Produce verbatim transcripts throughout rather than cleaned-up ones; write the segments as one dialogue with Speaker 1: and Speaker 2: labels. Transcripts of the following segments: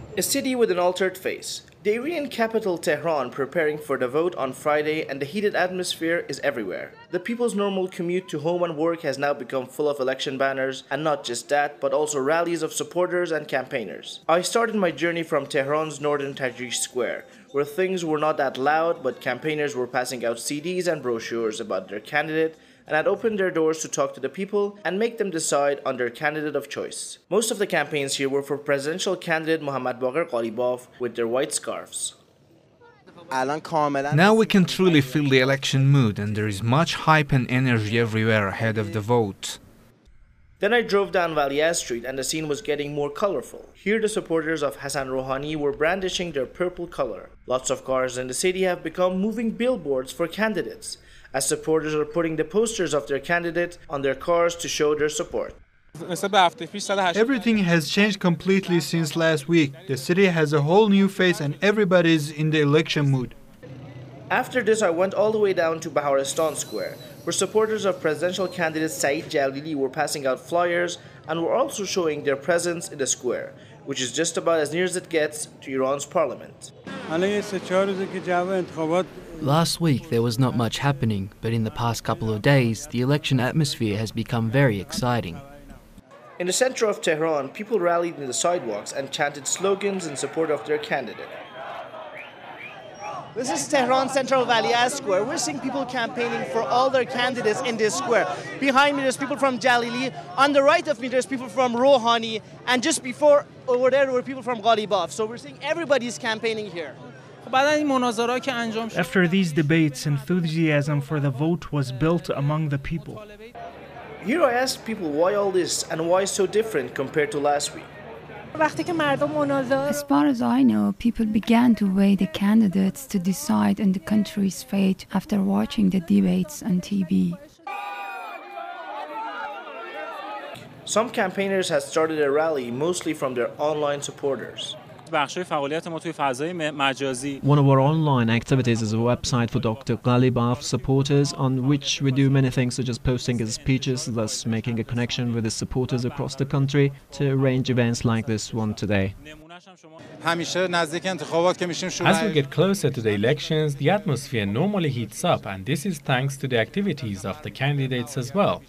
Speaker 1: A city with an altered face. The Iranian capital Tehran preparing for the vote on Friday, and the heated atmosphere is everywhere. The people's normal commute to home and work has now become full of election banners, and not just that, but also rallies of supporters and campaigners. I started my journey from Tehran's northern Tahrir Square, where things were not that loud, but campaigners were passing out C Ds and brochures about their candidate, and had opened their doors to talk to the people and make them decide on their candidate of choice. Most of the campaigns here were for presidential candidate Mohammad Bagher Ghalibaf with their white scarves.
Speaker 2: Now we can truly feel the election mood, and there is much hype and energy everywhere ahead of the vote.
Speaker 1: Then I drove down Valiyaz Street and the scene was getting more colorful. Here the supporters of Hassan Rouhani were brandishing their purple color. Lots of cars in the city have become moving billboards for candidates, as supporters are putting the posters of their candidate on their cars to show their support.
Speaker 3: Everything has changed completely since last week. The city has a whole new face and everybody's in the election mood.
Speaker 1: After this, I went all the way down to Baharistan Square, where supporters of presidential candidate Saeed Jalili were passing out flyers and were also showing their presence in the square, which is just about as near as it gets to Iran's parliament.
Speaker 4: Last week there was not much happening, but in the past couple of days the election atmosphere has become very exciting.
Speaker 1: In the center of Tehran, people rallied in the sidewalks and chanted slogans in support of their candidate. This is Tehran Central Valiyaz Square. We're seeing people campaigning for all their candidates in this square. Behind me there's people from Jalili, on the right of me there's people from Rouhani, and just before over there were people from Ghalibaf. So we're seeing everybody's campaigning here.
Speaker 5: After these debates, enthusiasm for the vote was built among the people.
Speaker 1: Here I asked people why all this and why so different compared to last week.
Speaker 6: As far as I know, people began to weigh the candidates to decide on the country's fate after watching the debates on T V.
Speaker 1: Some campaigners had started a rally mostly from their online supporters.
Speaker 7: One of our online activities is a website for Doctor Ghalibaf supporters, on which we do many things such as posting his speeches, thus making a connection with his supporters across the country to arrange events like this one today.
Speaker 8: As we get closer to the elections, the atmosphere normally heats up, and this is thanks to the activities of the candidates as well.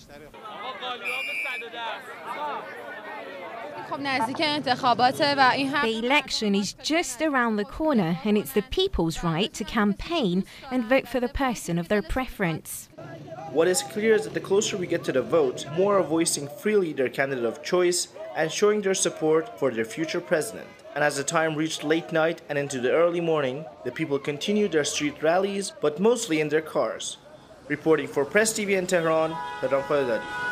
Speaker 9: The election is just around the corner, and it's the people's right to campaign and vote for the person of their preference.
Speaker 1: What is clear is that the closer we get to the vote, more are voicing freely their candidate of choice and showing their support for their future president. And as the time reached late night and into the early morning, the people continued their street rallies, but mostly in their cars. Reporting for Press T V in Tehran, Behram Khalidzadeh.